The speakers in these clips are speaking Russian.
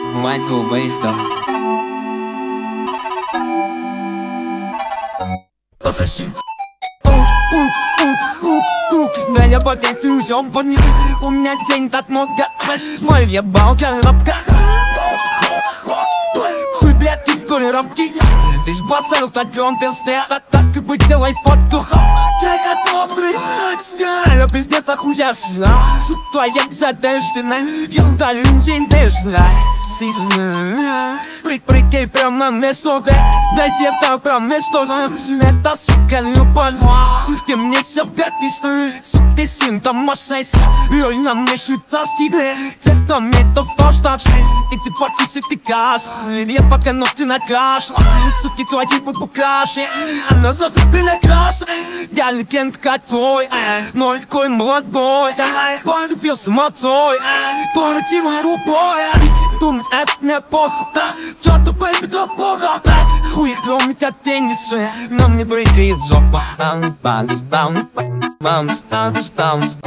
Майкл Вейстер. Пососи. Да я потетую ёбаный. У меня день так много. Мой ебал коробка. Хуй, блядь, ты толерантный. Ты ж басал таджон персте. Так и быть, делай фотку. Я готов, блядь. Я пиздец охуевший. Твоя задержка. Я удалю день дежна. Прикинь, прям на место. Дайте так прям место. Это сука любовь. Хуй ты мне все пятнистый. Сука ты сын там мощность. Ой, на мне шутовский. Это мне то в что и ты покиси ты каш. Я пока ногти накаш. Суки твои будут краше. Она затопила краш. Я легенд твой. Ноль кой молодой. Полюбился мотой. Полетела рукой. Думай, это не похуй. Чё-то бэйби до бога. Хуй кроме тебя теннисы. Но мне брыкает жопа. Bounce, bounce, bounce, bounce, bounce.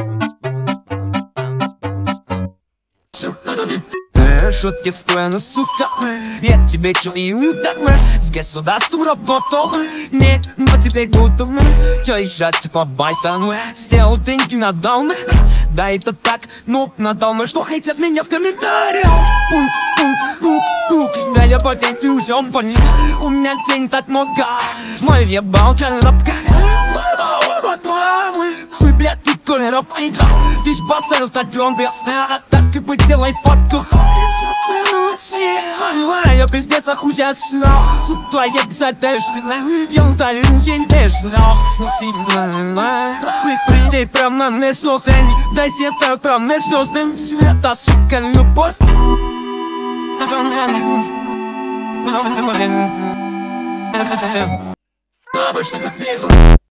Шутки в сторону, сука. Я тебе чё и удар. С государством работал. Не, но теперь буду. Чё еще типа байтан. Сделал деньги на даун. Да это так, ну надо, что хотят меня в комментариях. Да я потетую ёбаный. У меня день так много. Мой ебал коробка. Хуй, блядь, ты толерантный. Ты ж басал таджон персте. Так и быть, делай фотку. Я пиздец охуевший. Твоя задержка. Я удалю день дежна. Прийди прям на место. Дайте так прям место. Это сука любовь. Обычно как визу.